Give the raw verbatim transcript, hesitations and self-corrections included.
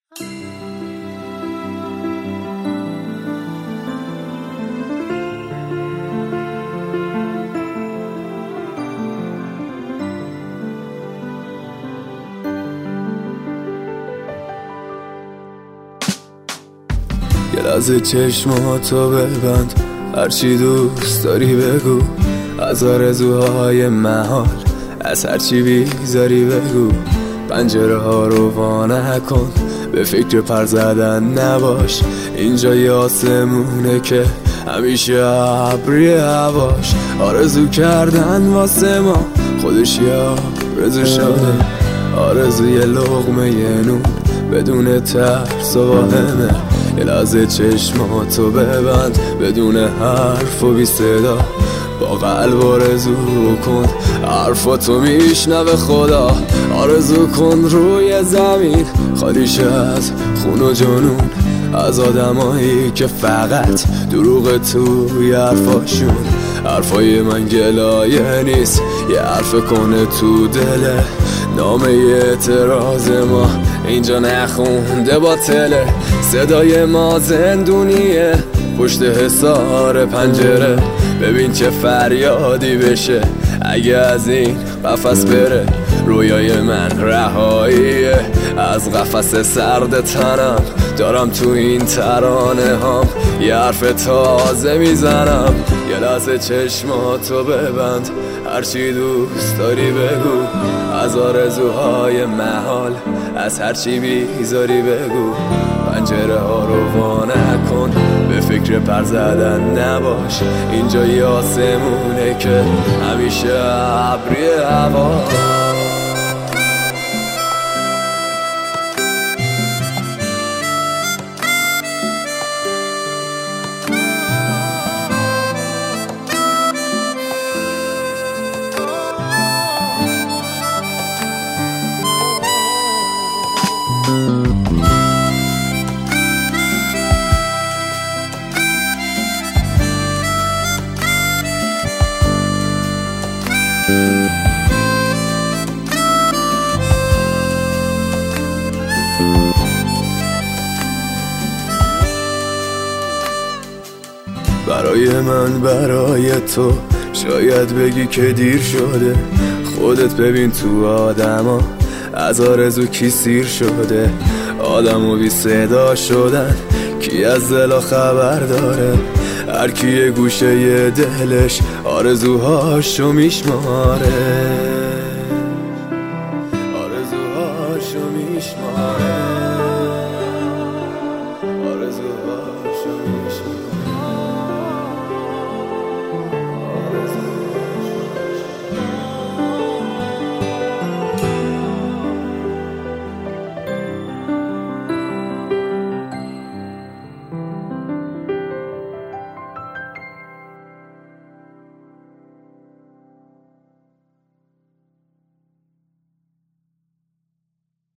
یه لحظه چشماتو ببند، هرچی دوست داری بگو، از آرزوهای محال، از هرچی بیزاری بگو. پنجره ها رو وا نکن، به فکر پر زدن نباش، اینجا یه آسمونه که همیشه ابری هواش. آرزو کردن واسه ما خودش یه آرزو شده، آرزوی لقمه نون بدون ترس و واهمه. یه لحظه چشماتو ببند، بدون حرف و بی صدا، با قلب آرزو کن، حرفاتو میشنوه خدا. آرزو کن روی زمین خالیش از خون و جنون، از آدمایی که فقط دروغ توی حرفاشون. حرفای من گلایه نیست، یه حرف کنه تو دله، نامه اعتراض ما اینجا نخونده باطله. صدای ما زندونیه پشت حصار پنجره، ببین چه فریادی بشه اگه از این قفس بره. رویای من رهاییه از قفس سرد تنم، دارم تو این ترانه هم یه حرف تازه میزنم. یه لحظه چشماتو ببند، هرچی دوست داری بگو، از آرزوهای محال، از هرچی بیزاری بگو. پنجره ها رو وا نکن، به فکر پر زدن نباش، اینجا یه آسمونه که همیشه ابری هوا. برای من برای تو شاید بگی که دیر شده، خودت ببین تو آدما از آرزو کی سیر شده. آدمو بی صدا شدن، کی از دلا خبر داره، هر کی یه گوشه یه دلش آرزوهاشو میشماره.